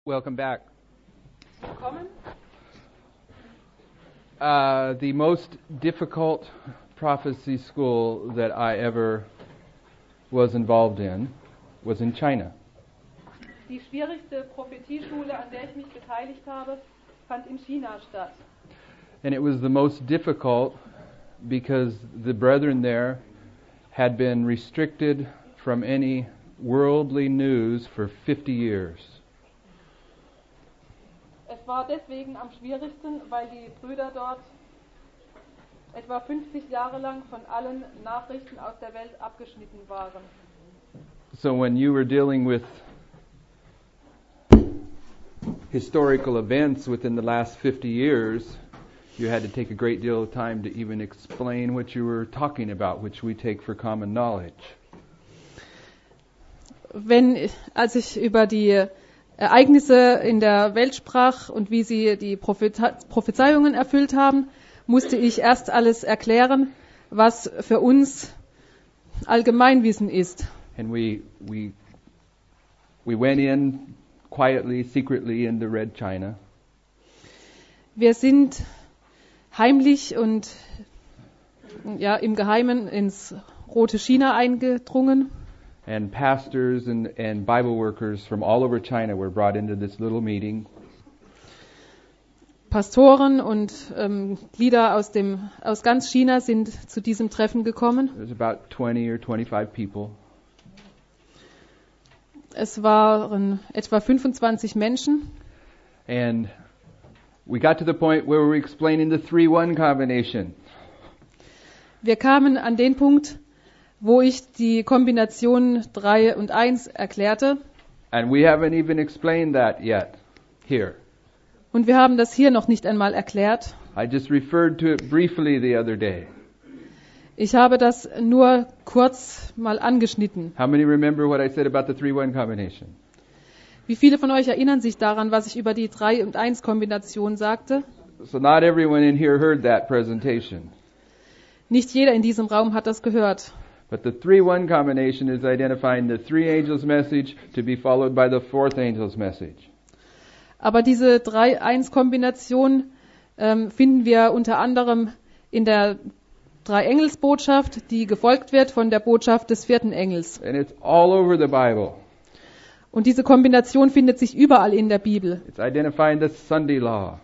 Welcome back. Willkommen. The most difficult prophecy school that I ever was involved in was in China. Die schwierigste Prophetieschule, an der ich mich beteiligt habe, fand in China statt. And it was the most difficult because the brethren there had been restricted from any worldly news for 50 years. Es war deswegen am schwierigsten, weil die Brüder dort etwa 50 Jahre lang von allen Nachrichten aus der Welt abgeschnitten waren. So when you were dealing with historical events within the last 50 years, you had to take a great deal of time to even explain what you were talking about, which we take for common knowledge. Als ich über die Ereignisse in der Welt sprach und wie sie die Prophezeiungen erfüllt haben, musste ich erst alles erklären, was für uns Allgemeinwissen ist. And we went in quietly, secretly into Red China. Wir sind heimlich und im Geheimen ins Rote China eingedrungen. And pastors and Bible workers from all over China were brought into this little meeting. Pastoren und Glieder aus ganz China sind zu diesem Treffen gekommen. There's about 20 or 25 people. Es waren etwa 25 Menschen. And we got to the point where we were explaining the 3-1 combination. Wir kamen an den Punkt, wo ich die Kombination 3 und 1 erklärte. And we haven't even explained that yet here. Und wir haben das hier noch nicht einmal erklärt. I just referred to it briefly the other day. Ich habe das nur kurz mal angeschnitten. How many remember what I said about the 3-1 combination? Wie viele von euch erinnern sich daran, was ich über die 3 und 1 Kombination sagte? So not everyone in here heard that presentation. Nicht jeder in diesem Raum hat das gehört. But the 3-1 combination is identifying the 3 angels' message to be followed by the 4th angel's message. Aber diese 3-1-Kombination finden wir unter anderem in der 3-Engels-Botschaft, die gefolgt wird von der Botschaft des 4. Engels. And it's all over the Bible. Und diese Kombination findet sich überall in der Bibel. It's identifying the Sunday law.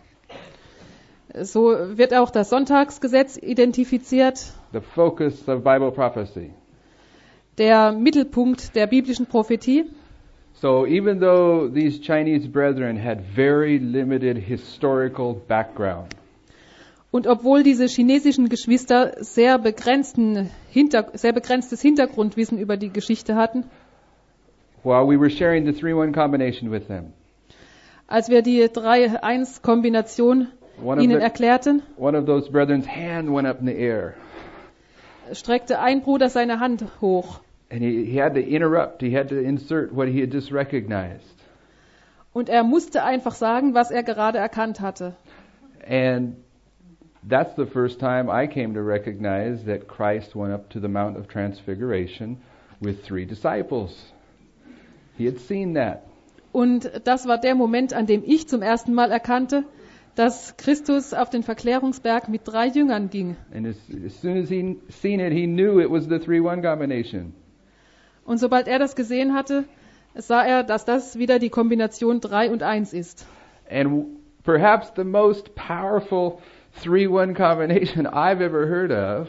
So wird auch das Sonntagsgesetz identifiziert. The focus of Bible prophecy. Der Mittelpunkt der biblischen Prophetie. So even though these Chinese brethren had very limited historical background, und obwohl diese chinesischen Geschwister sehr begrenztes Hintergrundwissen über die Geschichte hatten, while we were sharing the 3-1 combination with them, als wir die 3-1-Kombination ihnen erklärten, one of those brethren's hand went up in the air. Streckte ein Bruder seine Hand hoch. And he had to interrupt. He had to insert what he had just recognized. Und er musste einfach sagen, was er gerade erkannt hatte. And that's the first time I came to recognize that Christ went up to the Mount of Transfiguration with 3 disciples. He had seen that. Und das war der Moment, an dem ich zum ersten Mal erkannte, dass Christus auf den Verklärungsberg mit 3 Jüngern ging. And as soon as he seen it, he knew it was the 3-1 combination. Und sobald er das gesehen hatte, sah er, dass das wieder die Kombination 3 und 1 ist. And perhaps the most powerful 3-1 combination I've ever heard of.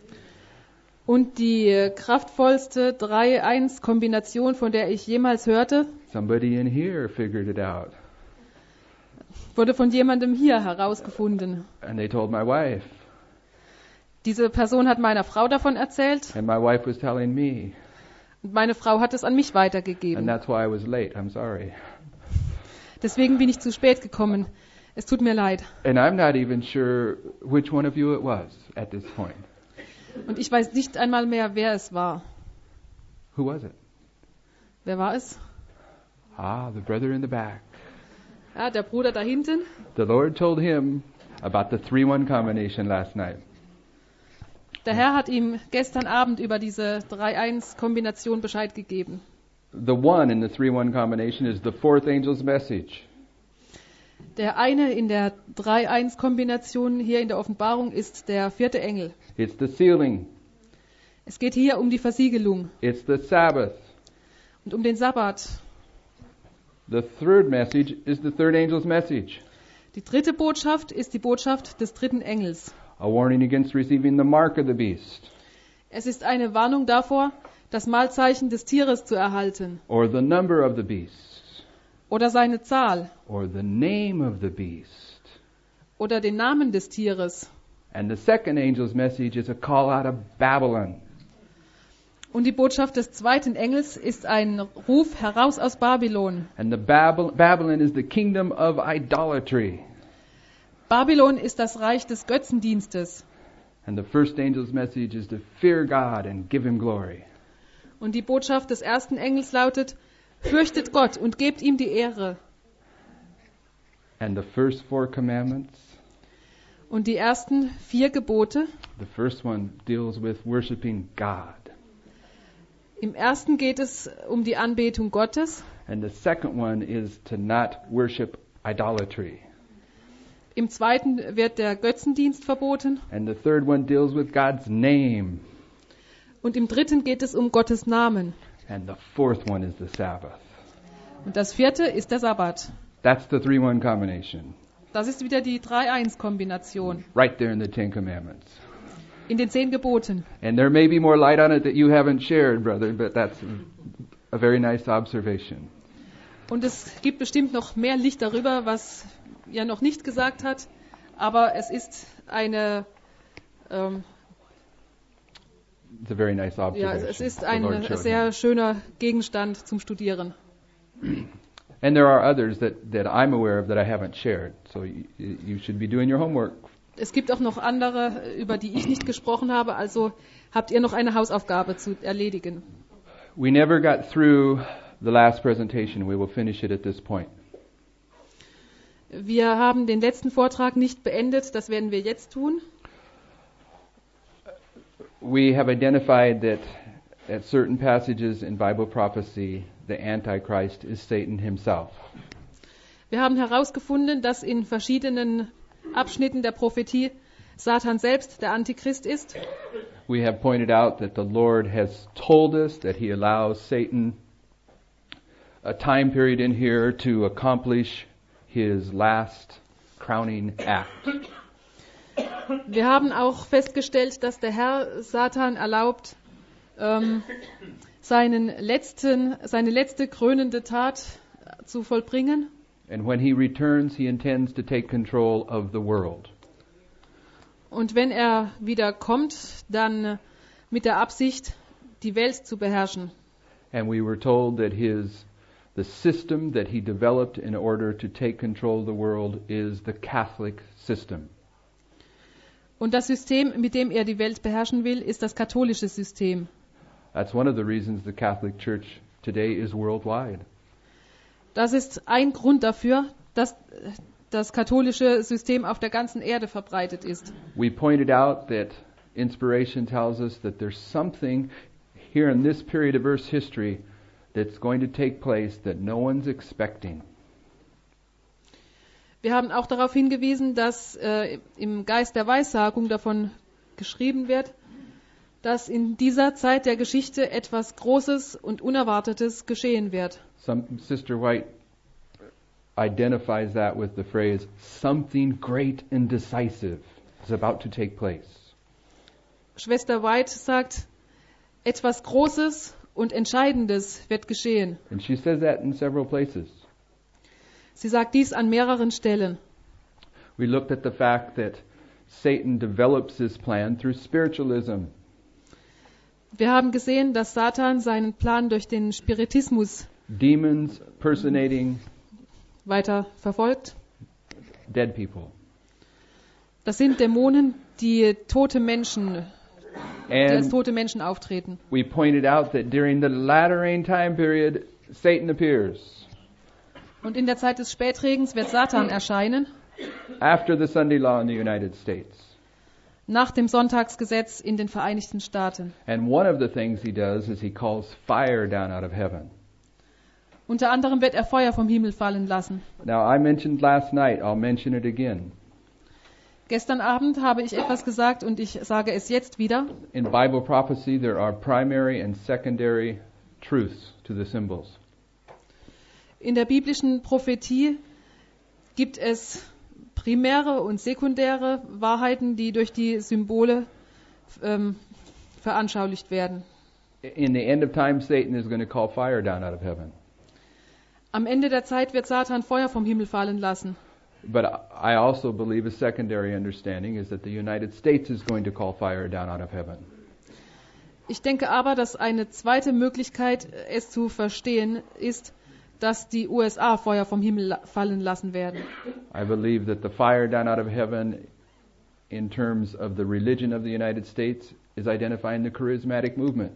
Und die kraftvollste 3-1-Kombination, von der ich jemals hörte, Somebody in here figured it out. Wurde von jemandem hier herausgefunden. And they told my wife. Diese Person hat meiner Frau davon erzählt. And my wife was telling me. Und meine Frau hat es an mich weitergegeben. And that's why I was late. I'm sorry. Deswegen bin ich zu spät gekommen. Es tut mir leid. And I'm not even sure which one of you it was at this point. Und ich weiß nicht einmal mehr, wer es war. Who was it? Wer war es? The brother in the back. Ja, der Bruder da hinten. The Lord told him about the 3-1 combination last night. Der Herr hat ihm gestern Abend über diese 3-1-Kombination Bescheid gegeben. The one in the 3-1 combination is the fourth angel's message. Der eine in der 3-1-Kombination hier in der Offenbarung ist der 4. Engel. It's the sealing. Es geht hier um die Versiegelung It's the Sabbath. und um den Sabbat. The third message is the third angel's message. Die dritte Botschaft ist die Botschaft des 3. Engels. A warning against receiving the mark of the beast, Es ist eine Warnung davor, das Mahlzeichen des Tieres zu erhalten or the number of the beast, oder seine Zahl or the name of the beast. oder den Namen des Tieres. And the second angel's message is a call out of Babylon. Und die Botschaft des 2. Engels ist ein Ruf heraus aus Babylon. And the Babylon is the kingdom of idolatry. Babylon ist das Reich des Götzendienstes. And the first angel's message is to fear God and give him glory. Und die Botschaft des 1. Engels lautet, fürchtet Gott und gebt ihm die Ehre. And the first 4 commandments, Und die ersten 4 Gebote, the first one deals with worshiping God. im ersten geht es um die Anbetung Gottes, And the second one is to not worship idolatry. im zweiten wird der Götzendienst verboten And the third one deals with God's name. und im dritten geht es um Gottes Namen. And the fourth one is the Sabbath. Und das 4. ist der Sabbat. That's the 3-1 combination. Das ist wieder die 3-1-Kombination Right there in the 10 commandments. in den 10 Geboten. And there may be more light on it that you haven't shared, brother, but that's a very nice observation. Und es gibt bestimmt noch mehr Licht darüber, was er noch nicht gesagt hat, aber es ist eine It's a very nice ja, observation. es ist the ein Lord showed sehr him. schöner Gegenstand zum Studieren. And there are others that I'm aware of that I haven't shared. So you should be doing your homework. Es gibt auch noch andere, über die ich nicht gesprochen habe, also habt ihr noch eine Hausaufgabe zu erledigen. We never got through the last presentation. We will finish it at this point. Wir haben den letzten Vortrag nicht beendet, das werden wir jetzt tun. We have identified that at certain passages in Bible prophecy, the Antichrist is Satan himself. Wir haben herausgefunden, dass in verschiedenen Abschnitten der Prophetie Satan selbst der Antichrist ist. We have pointed out that the Lord has told us that he allows Satan a time period in here to accomplish his last crowning act. Wir haben auch festgestellt, dass der Herr Satan erlaubt, seine letzte krönende Tat zu vollbringen. And when he returns, he intends to take control of the world. Und wenn er wieder kommt, dann mit der Absicht, die Welt zu beherrschen. And we were told that the system that he developed in order to take control of the world is the Catholic system. Und das System, mit dem er die Welt beherrschen will, ist das katholische System. That's one of the reasons the Catholic Church today is worldwide. Das ist ein Grund dafür, dass das katholische System auf der ganzen Erde verbreitet ist. We pointed out that inspiration tells us that there's something here in this period of Earth's history that's going to take place that no one's expecting. Wir haben auch darauf hingewiesen, dass im Geist der Weissagung davon geschrieben wird, dass in dieser Zeit der Geschichte etwas Großes und Unerwartetes geschehen wird. Sister White identifies that with the phrase, something great and decisive is about to take place. Schwester White sagt, etwas Großes und Entscheidendes wird geschehen. And she says that in several places. Sie sagt dies an mehreren Stellen. We looked at the fact that Satan develops his plan through spiritualism. Wir haben gesehen, dass Satan seinen Plan durch den Spiritismus Demons personating weiter verfolgt. dead people. Das sind Dämonen, die als tote Menschen auftreten. We pointed out that during the latter rain time period, Satan appears. Und in der Zeit des Spätregens wird Satan erscheinen, After the Sunday law in the United States. nach dem Sonntagsgesetz in den Vereinigten Staaten. And one of the things he does is he calls fire down out of heaven. Unter anderem wird er Feuer vom Himmel fallen lassen. Now, I mentioned last night, I'll mention it again. Gestern Abend habe ich etwas gesagt und ich sage es jetzt wieder. In Bible prophecy, there are primary and secondary truths to the symbols. In der biblischen Prophetie gibt es primäre und sekundäre Wahrheiten, die durch die Symbole veranschaulicht werden. In the end of time, Satan is going to call fire down out of heaven. Am Ende der Zeit wird Satan Feuer vom Himmel fallen lassen. But I also believe a secondary understanding is that the United States is going to call fire down out of heaven. Ich denke aber, dass eine zweite Möglichkeit, es zu verstehen, ist, dass die USA Feuer vom Himmel fallen lassen werden. I believe that the fire down out of heaven, in terms of the religion of the United States, is identifying the charismatic movement.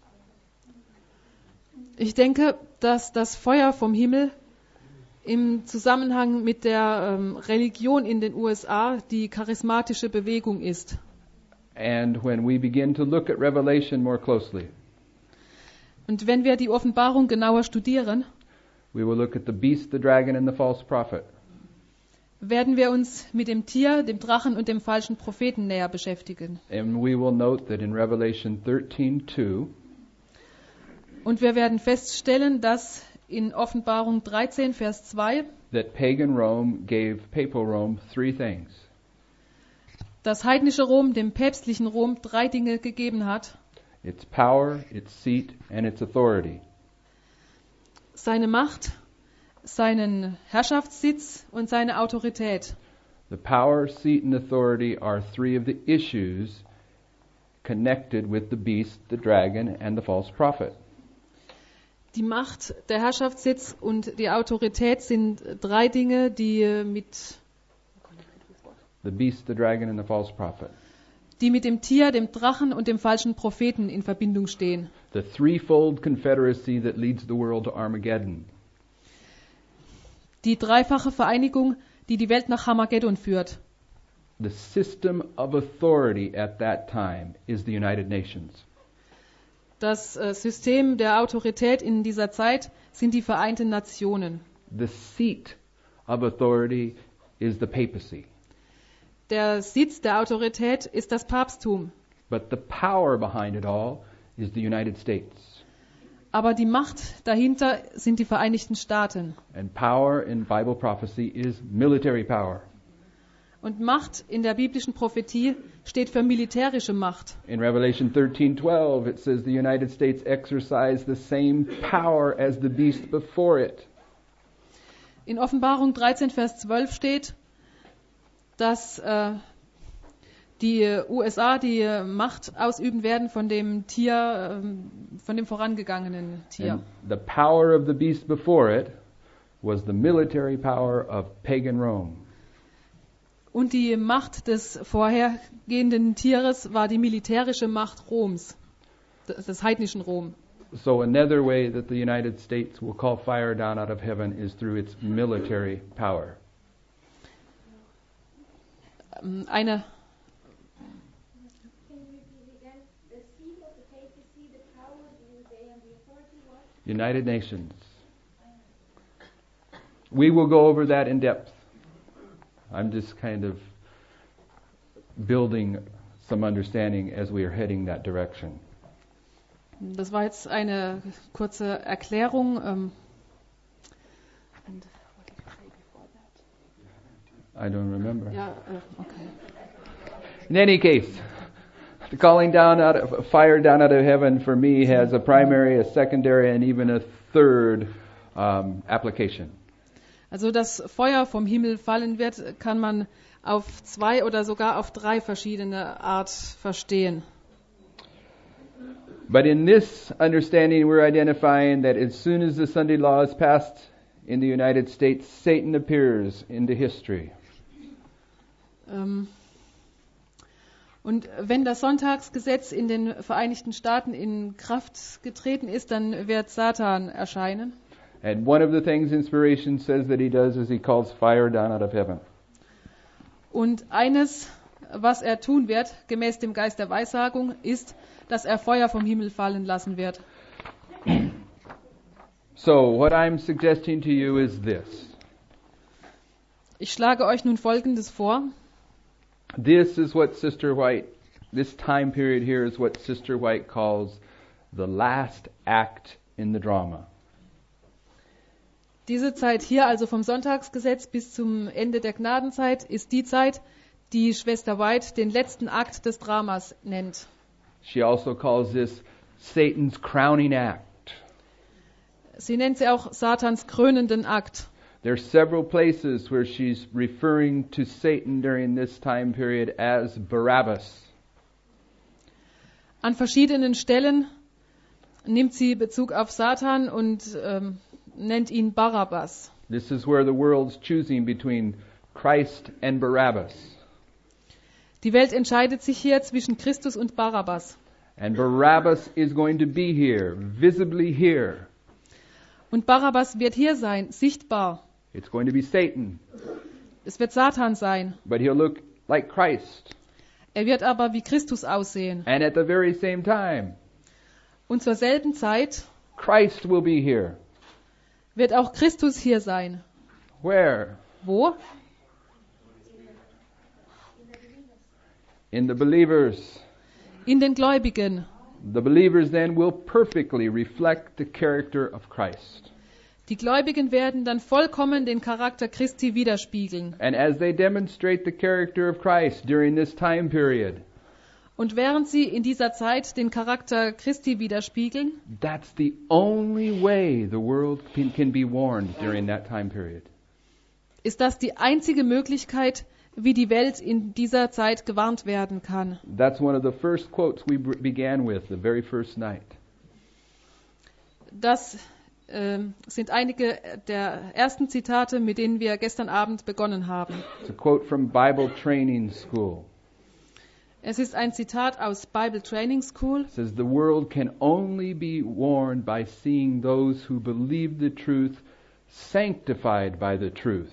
Ich denke, dass das Feuer vom Himmel im Zusammenhang mit der Religion in den USA die charismatische Bewegung ist. And when we begin to look at Revelation more closely, Und wenn wir die Offenbarung genauer studieren, we will look at the beast, the dragon, and the false prophet. werden wir uns mit dem Tier, dem Drachen und dem falschen Propheten näher beschäftigen. And we will note that in Revelation 13:2, Und wir werden feststellen, dass in Offenbarung 13, Vers 2, that pagan Rome gave papal Rome three things: das heidnische Rom dem päpstlichen Rom 3 Dinge gegeben hat. its power, its seat, and its authority. Seine Macht, seinen Herrschaftssitz und seine Autorität. The power, seat, and authority are three of the issues connected with the beast, the dragon, and the false prophet. Die Macht, der Herrschaftssitz und die Autorität sind 3 Dinge, die mit The beast, the dragon, and the false prophet. dem Tier, dem Drachen und dem falschen Propheten in Verbindung stehen. The threefold confederacy that leads the world to Armageddon. Die dreifache Vereinigung, die die Welt nach Armageddon führt. The system of authority at that time is the United Nations. Das System der Autorität in dieser Zeit sind die Vereinten Nationen. The seat of authority is the papacy. Der Sitz der Autorität ist das Papsttum. But the power behind it all is the United States. Aber die Macht dahinter sind die Vereinigten Staaten. And power in Bible prophecy is military power. Und Macht in der biblischen Prophetie steht für militärische Macht. In Revelation 13:12 it says the United States exercise the same power as the beast before it. In Offenbarung 13, Vers 12 steht, dass die USA die Macht ausüben werden von dem Tier, von dem vorangegangenen Tier. And the power of the beast before it was the military power of pagan Rome. Und die Macht des vorhergehenden Tieres war die militärische Macht Roms, des heidnischen Rom. So another way that the United States will call fire down out of heaven is through its military power. Eine United Nations. We will go over that in depth. I'm just kind of building some understanding as we are heading that direction. Das war jetzt eine kurze Erklärung. I don't remember. Ja, okay. In any case, the calling down out of fire down out of heaven for me has a primary, a secondary, and even a third application. Also das Feuer vom Himmel fallen wird, kann man auf 2 oder sogar auf 3 verschiedene Art verstehen. But in this understanding, we're identifying that as soon as the Sunday law is passed in the United States, Satan appears into history. Und wenn das Sonntagsgesetz in den Vereinigten Staaten in Kraft getreten ist, dann wird Satan erscheinen. And one of the things Inspiration says that he does is he calls fire down out of heaven. Und eines, was er tun wird, gemäß dem Geist der Weissagung, ist, dass er Feuer vom Himmel fallen lassen wird. So, what I'm suggesting to you is this. Ich schlage euch nun Folgendes vor. This time period here is what Sister White calls the last act in the drama. Diese Zeit hier, also vom Sonntagsgesetz bis zum Ende der Gnadenzeit, ist die Zeit, die Schwester White den letzten Akt des Dramas nennt. She also calls this Satan's crowning act. Sie nennt sie auch Satans krönenden Akt. There are several places where she's referring to Satan during this time period as Barabbas. An verschiedenen Stellen nimmt sie Bezug auf Satan und nennt ihn Barabbas. This is where the world's choosing between Christ and Barabbas. Die Welt entscheidet sich hier zwischen Christus und Barabbas. And Barabbas is going to be here, visibly here. Und Barabbas wird hier sein, sichtbar. It's going to be Satan, Es wird Satan sein. but he'll look like Christ. Er wird aber wie Christus aussehen. And at the very same time, Und zur selben Zeit Christ will be here. wird auch Christus hier sein. Where? Wo? In the believers. In den Gläubigen. The believers then will perfectly reflect the character of Christ. Die Gläubigen werden dann vollkommen den Charakter Christi widerspiegeln. And as they demonstrate the character of Christ during this time period, Und während sie in dieser Zeit den Charakter Christi widerspiegeln, that's the only way the world can be warned during that time period. ist das die einzige Möglichkeit, wie die Welt in dieser Zeit gewarnt werden kann. That's one of the first quotes we began with, the very first night. Das sind einige der ersten Zitate, mit denen wir gestern Abend begonnen haben. It's a quote from Bible Training School. Es ist ein Zitat aus Bible Training School. It says, the world can only be warned by seeing those who believe the truth sanctified by the truth.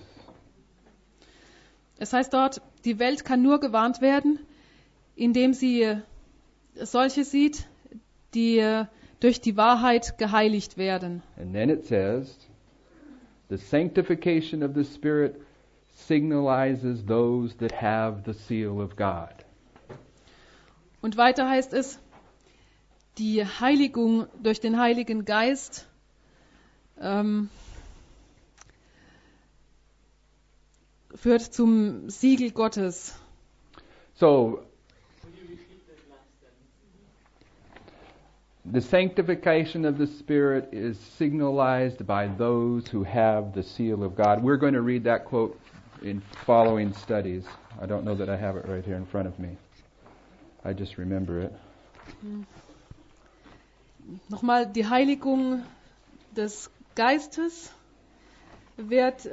Es heißt dort, die Welt kann nur gewarnt werden, indem sie solche sieht, die durch die Wahrheit geheiligt werden. And then it says, the sanctification of the Spirit signalizes those that have the seal of God. Und weiter heißt es, die Heiligung durch den Heiligen Geist führt zum Siegel Gottes. So, the sanctification of the Spirit is signalized by those who have the seal of God. We're going to read that quote in following studies. I don't know that I have it right here in front of me. I just remember it. Nochmal, die Heiligung des Geistes wird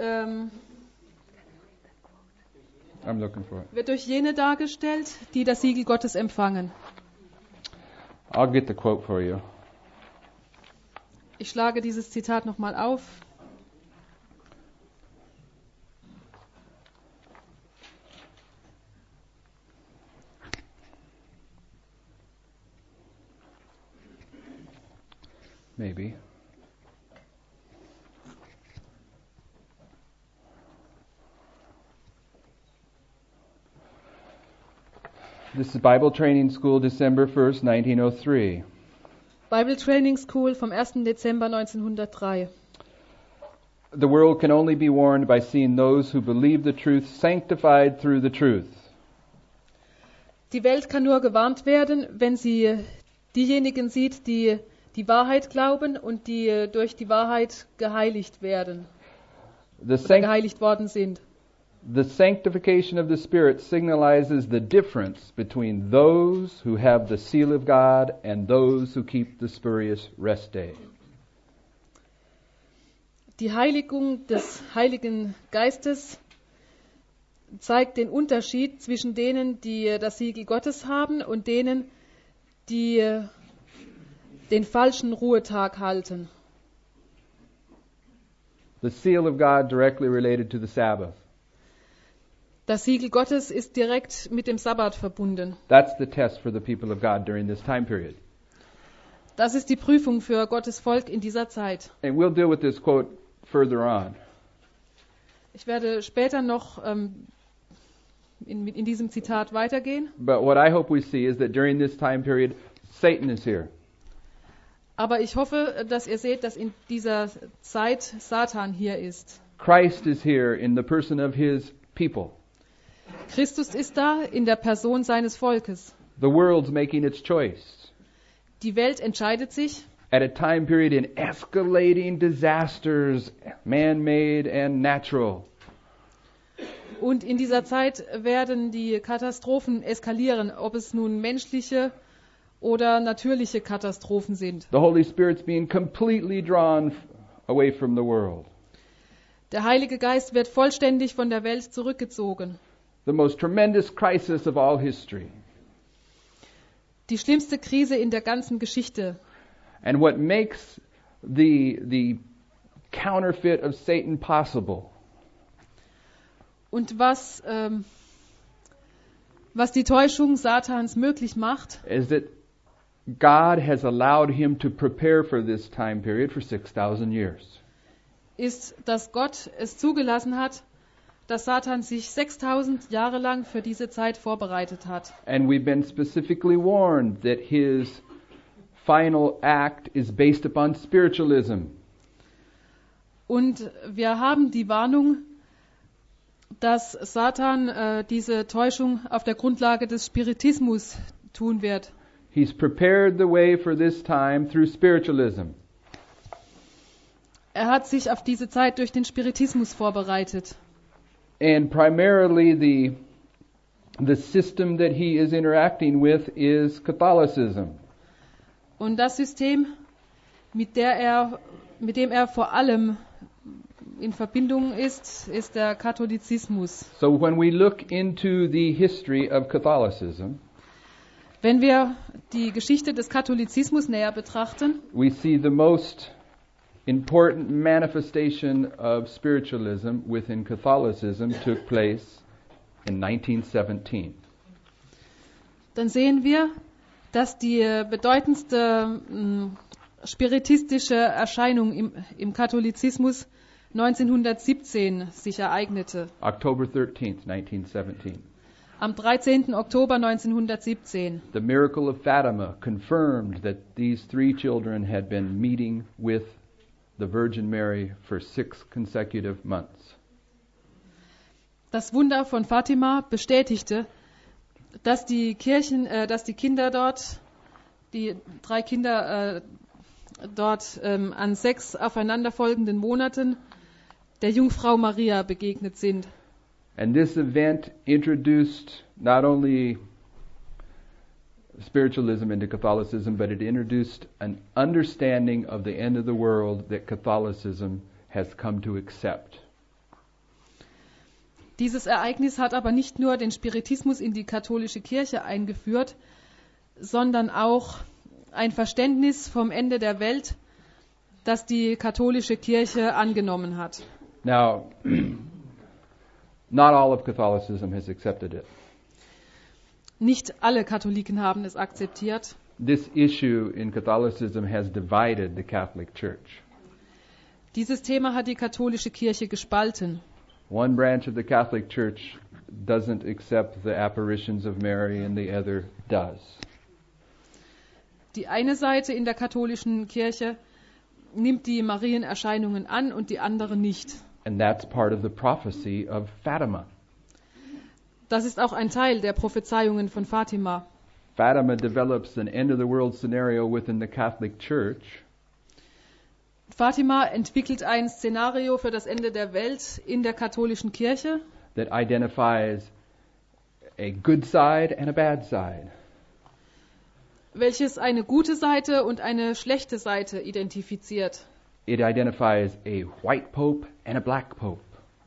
I'm looking for it. wird durch jene dargestellt, die das Siegel Gottes empfangen. I'll get the quote for you. Ich schlage dieses Zitat nochmal auf. Maybe. This is Bible Training School, December 1st, 1903. Bible Training School vom 1. Dezember 1903. The world can only be warned by seeing those who believe the truth sanctified through the truth. Die Welt kann nur gewarnt werden, wenn sie diejenigen sieht, die die Wahrheit glauben und die durch die Wahrheit geheiligt werden, oder geheiligt worden sind. The sanctification of the Spirit signalizes the difference between those who have the seal of God and those who keep the spurious rest day. Die Heiligung des Heiligen Geistes zeigt den Unterschied zwischen denen, die das Siegel Gottes haben, und denen, die den falschen Ruhetag halten. The seal of God directly related to the Sabbath. Das Siegel Gottes ist direkt mit dem Sabbat verbunden. That's the test for the people of God during this time period. Das ist die Prüfung für Gottes Volk in dieser Zeit. And we'll deal with this quote further on. Ich werde später noch in diesem Zitat weitergehen. But what I hope we see is that during this time period, Satan is here. Aber ich hoffe, dass ihr seht, dass in dieser Zeit Satan hier ist. Christ is here in the person of his people. Christus ist da in der Person seines Volkes. The world's making its choice. Die Welt entscheidet sich At a time period in escalating disasters, man-made and natural. und in dieser Zeit werden die Katastrophen eskalieren, ob es nun menschliche oder natürliche Katastrophen sind. The Holy Spirit's being completely drawn away from the world. Der Heilige Geist wird vollständig von der Welt zurückgezogen. The most tremendous crisis of all history. Die schlimmste Krise in der ganzen Geschichte. And what makes the counterfeit of Satan possible Und was die Täuschung Satans möglich macht, is that God has allowed him to prepare for this time period for 6,000 years. ist, dass Gott es zugelassen hat, dass Satan sich 6000 Jahre lang für diese Zeit vorbereitet hat. And we've been specifically warned that his final act is based upon spiritualism. Und wir haben die Warnung, dass Satan diese Täuschung auf der Grundlage des Spiritismus tun wird. He's prepared the way for this time through spiritualism. Er hat sich auf diese Zeit durch den Spiritismus vorbereitet. And primarily the system that he is interacting with is Catholicism. Und das System, mit dem er vor allem in Verbindung ist der Katholizismus. So when we look into the history of Catholicism, Wenn wir die Geschichte des Katholizismus näher betrachten, we see the most important manifestation of spiritualism within Catholicism took place in 1917. dann sehen wir, dass die bedeutendste spiritistische Erscheinung im Katholizismus 1917 sich ereignete. October 13th, 1917. Am 13. Oktober 1917. The miracle of Fatima confirmed that these three children had been meeting with the Virgin Mary for 6 consecutive months. Das Wunder von Fatima bestätigte, dass die Kinder dort, die 3 Kinder dort an 6 aufeinanderfolgenden Monaten der Jungfrau Maria begegnet sind. And this event introduced not only spiritualism into Catholicism, but it introduced an understanding of the end of the world that Catholicism has come to accept. Dieses Ereignis hat aber nicht nur den Spiritismus in die katholische Kirche eingeführt, sondern auch ein Verständnis vom Ende der Welt, das die katholische Kirche angenommen hat. Now, not all of Catholicism has accepted it. Nicht alle Katholiken haben es akzeptiert. This issue in Catholicism has divided the Catholic Church. Dieses Thema hat die katholische Kirche gespalten. One branch of the Catholic Church doesn't accept the apparitions of Mary and the other does. Die eine Seite in der katholischen Kirche nimmt die Marienerscheinungen an und die andere nicht. And that's part of the prophecy of Fatima. Das ist auch ein Teil der Prophezeiungen von Fatima. Fatima develops an end of the world scenario within the Catholic Church Fatima entwickelt ein Szenario für das Ende der Welt in der katholischen Kirche, that identifies a good side and a bad side. welches eine gute Seite und eine schlechte Seite identifiziert. It identifies a white pope and a black pope.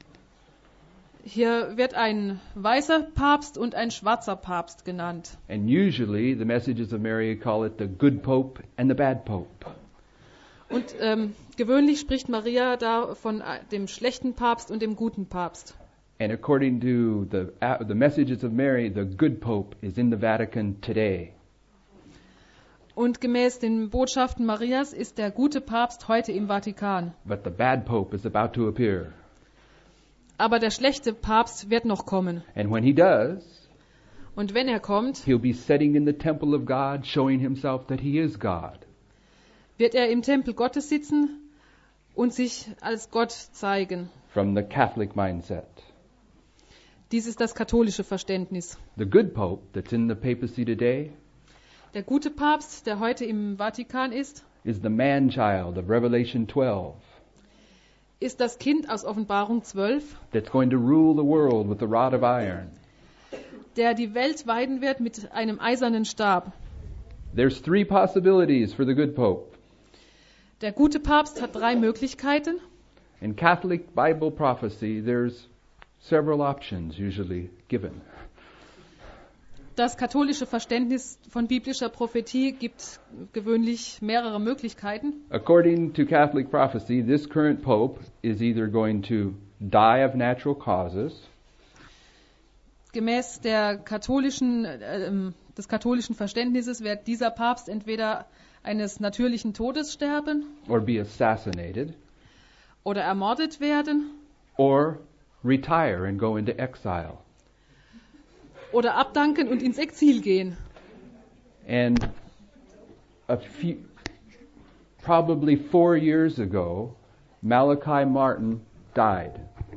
Hier wird ein weißer Papst und ein schwarzer Papst genannt. And usually the messages of Mary call it the good pope and the bad pope. Und gewöhnlich spricht Maria da von dem schlechten Papst und dem guten Papst. And according to the messages of Mary, the good pope is in the Vatican today. Und gemäß den Botschaften Marias ist der gute Papst heute im Vatikan. But the bad Pope is about to appear. Aber der schlechte Papst wird noch kommen. And when he does, Und wenn er kommt, he'll be sitting in the temple of God, showing himself that he is God. wird er im Tempel Gottes sitzen und sich als Gott zeigen. From the Catholic mindset. Dies ist das katholische Verständnis. The good Pope that's in the papacy today Der gute Papst, der heute im Vatikan ist, is the man-child of Revelation 12 ist das Kind aus Offenbarung 12, that's going to rule the world with a rod of iron. der die Welt weiden wird mit einem eisernen Stab. There's 3 possibilities for the good Pope. Der gute Papst hat 3 Möglichkeiten. In Catholic Bible prophecy, there's several options usually given. Das katholische Verständnis von biblischer Prophetie gibt gewöhnlich mehrere Möglichkeiten. According to Catholic prophecy, this current Pope is either going to die of natural causes, Gemäß des katholischen Verständnisses wird dieser Papst entweder eines natürlichen Todes sterben or be assassinated, oder ermordet werden or retire and go into exile. oder abdanken und ins Exil gehen. And probably 4 years ago, Malachi Martin died.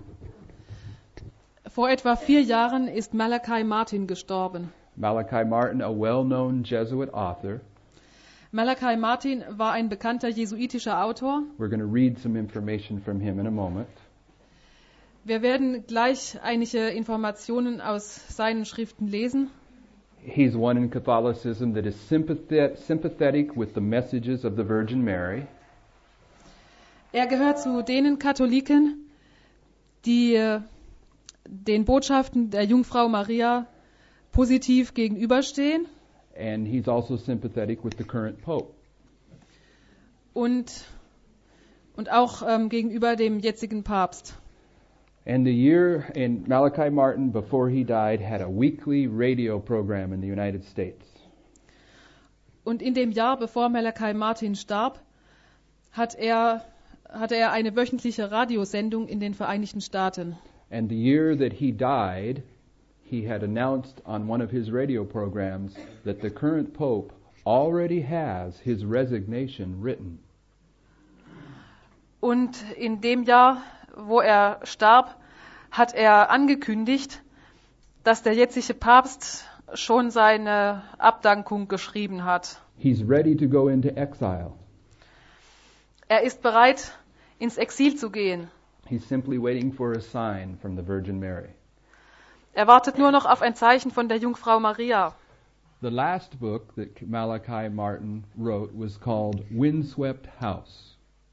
Vor etwa 4 Jahren ist Malachi Martin gestorben. Malachi Martin, a well-known Jesuit author. Malachi Martin war ein bekannter jesuitischer Autor. We're going to read some information from him in a moment. Wir werden gleich einige Informationen aus seinen Schriften lesen. He's one in Catholicism that is sympathetic with the messages of the Virgin Mary. Er gehört zu denen Katholiken, die den Botschaften der Jungfrau Maria positiv gegenüberstehen. And he's also sympathetic with the current Pope. Und auch gegenüber dem jetzigen Papst. And the year in Malachi Martin, before he died, had a weekly radio program in the United States. Und in dem Jahr, bevor Malachi Martin starb, hatte er eine wöchentliche Radiosendung in den Vereinigten Staaten. And the year that he died, he had announced on one of his radio programs that the current Pope already has his resignation written. Und in dem Jahr, wo er starb, hat er angekündigt, dass der jetzige Papst schon seine Abdankung geschrieben hat. He's ready to go into exile. Er ist bereit, ins Exil zu gehen. He's simply waiting for a sign from the Virgin Mary. Er wartet nur noch auf ein Zeichen von der Jungfrau Maria. The last book that Malachi Martin wrote was called Windswept House.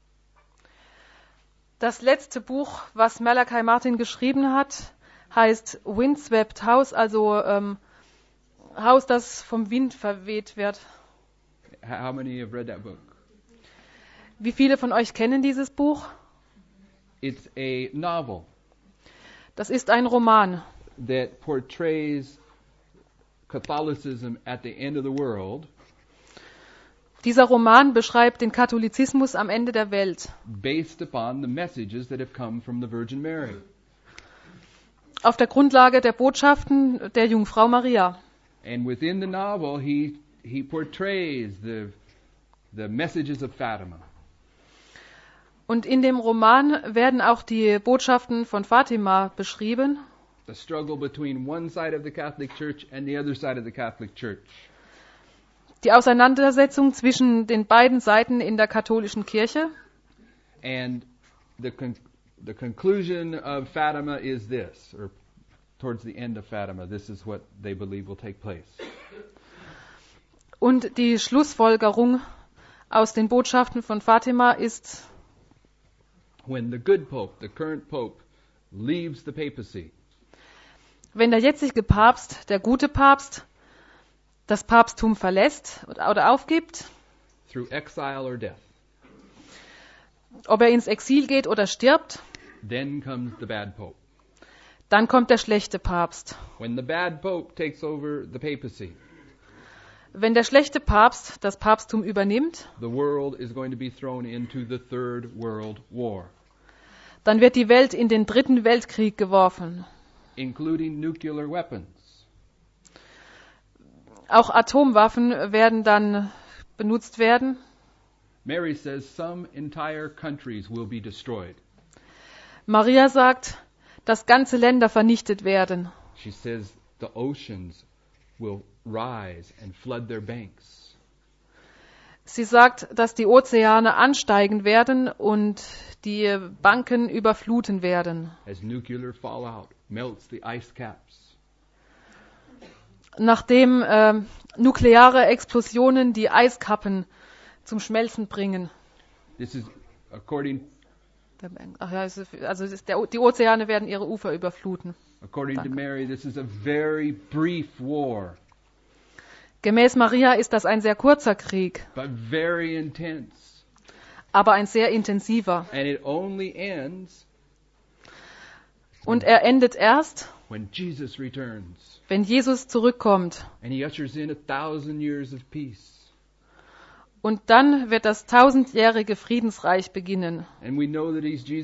Das letzte Buch, was Malachi Martin geschrieben hat, heißt Windswept House, also Haus, das vom Wind verweht wird. How many have read that book? Wie viele von euch kennen dieses Buch? It's a novel Das ist ein Roman, that portrays Catholicism at the end of the world Dieser Roman beschreibt den Katholizismus am Ende der Welt. based upon the messages that have come from the Virgin Mary. Auf der Grundlage der Botschaften der Jungfrau Maria. And within the novel, he portrays the messages of Fatima. Und in dem Roman werden auch die Botschaften von Fatima beschrieben. The struggle between one side of the Catholic Church and the other side of the Catholic Church. Die Auseinandersetzung zwischen den beiden Seiten in der katholischen Kirche. And the conclusion of Fatima is this, or towards the end of Fatima, this is what they believe will take place. Und die Schlussfolgerung aus den Botschaften von Fatima ist, When the good Pope, the current Pope, leaves the papacy, wenn der jetzige Papst, der gute Papst, das Papsttum verlässt oder aufgibt, through exile or death, ob er ins Exil geht oder stirbt, then comes the bad Pope. dann kommt der schlechte Papst. When the bad Pope takes over the papacy, Wenn der schlechte Papst das Papsttum übernimmt, the world is going to be thrown into the Third World War, dann wird die Welt in den Dritten Weltkrieg geworfen. including nuclear weapons. Auch Atomwaffen werden dann benutzt werden. Mary says some entire countries will be destroyed. Maria sagt, dass ganze Länder vernichtet werden. She says the oceans will rise and flood their banks. Sie sagt, dass die Ozeane ansteigen werden und die Banken überfluten werden. As nuclear fallout melts the ice caps. Nachdem nukleare Explosionen die Eiskappen zum Schmelzen bringen. This is according Die Ozeane werden ihre Ufer überfluten. to Mary, this is a very brief war, Gemäß Maria ist das ein sehr kurzer Krieg, but very intense. aber ein sehr intensiver. And it only ends Und er endet erst, when Jesus returns wenn Jesus zurückkommt. and he ushers in 1,000 years of peace. Und dann wird das 1000-jährige Friedensreich beginnen. And we know that Jesus